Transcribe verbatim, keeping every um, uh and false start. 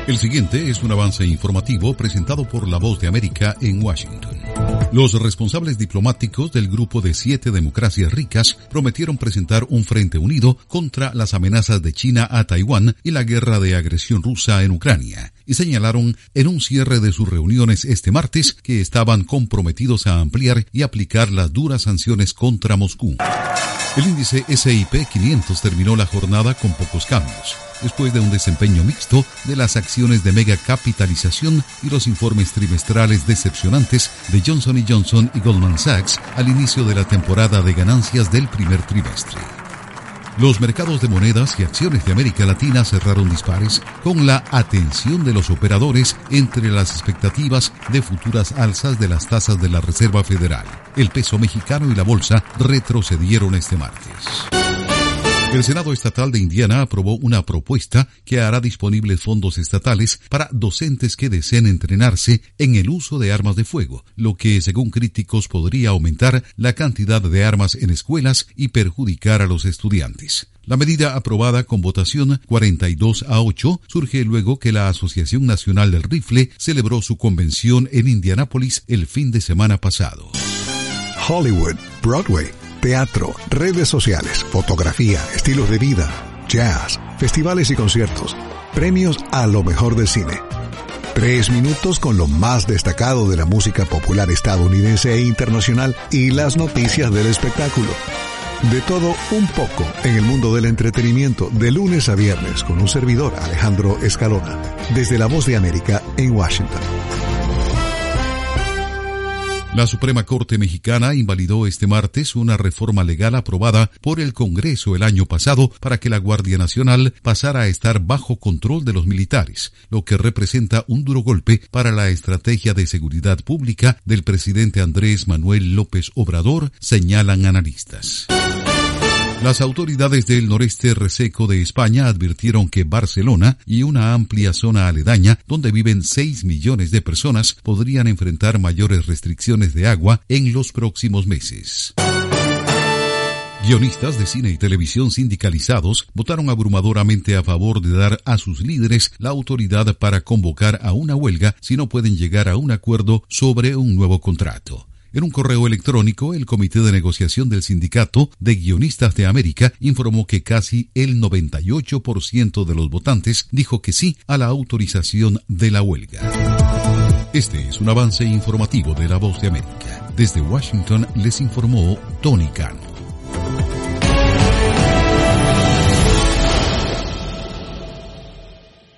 El siguiente es un avance informativo presentado por La Voz de América en Washington. Los responsables diplomáticos del Grupo de Siete Democracias Ricas prometieron presentar un frente unido contra las amenazas de China a Taiwán y la guerra de agresión rusa en Ucrania, y señalaron en un cierre de sus reuniones este martes que estaban comprometidos a ampliar y aplicar las duras sanciones contra Moscú. El índice ese y pe quinientos terminó la jornada con pocos cambios, después de un desempeño mixto de las acciones de megacapitalización y los informes trimestrales decepcionantes de Johnson y Johnson y Goldman Sachs al inicio de la temporada de ganancias del primer trimestre. Los mercados de monedas y acciones de América Latina cerraron dispares con la atención de los operadores entre las expectativas de futuras alzas de las tasas de la Reserva Federal. El peso mexicano y la bolsa retrocedieron este martes. El Senado Estatal de Indiana aprobó una propuesta que hará disponibles fondos estatales para docentes que deseen entrenarse en el uso de armas de fuego, lo que, según críticos, podría aumentar la cantidad de armas en escuelas y perjudicar a los estudiantes. La medida, aprobada con votación cuarenta y dos a ocho, surge luego que la Asociación Nacional del Rifle celebró su convención en Indianápolis el fin de semana pasado. Hollywood, Broadway, teatro, redes sociales, fotografía, estilos de vida, jazz, festivales y conciertos, premios a lo mejor del cine. Tres minutos con lo más destacado de la música popular estadounidense e internacional y las noticias del espectáculo. De todo un poco en el mundo del entretenimiento, de lunes a viernes, con un servidor, Alejandro Escalona, desde La Voz de América en Washington. La Suprema Corte Mexicana invalidó este martes una reforma legal aprobada por el Congreso el año pasado para que la Guardia Nacional pasara a estar bajo control de los militares, lo que representa un duro golpe para la estrategia de seguridad pública del presidente Andrés Manuel López Obrador, señalan analistas. Las autoridades del noreste reseco de España advirtieron que Barcelona y una amplia zona aledaña donde viven seis millones de personas podrían enfrentar mayores restricciones de agua en los próximos meses. Guionistas de cine y televisión sindicalizados votaron abrumadoramente a favor de dar a sus líderes la autoridad para convocar a una huelga si no pueden llegar a un acuerdo sobre un nuevo contrato. En un correo electrónico, el Comité de Negociación del Sindicato de Guionistas de América informó que casi el noventa y ocho por ciento de los votantes dijo que sí a la autorización de la huelga. Este es un avance informativo de La Voz de América. Desde Washington les informó Tony Cano.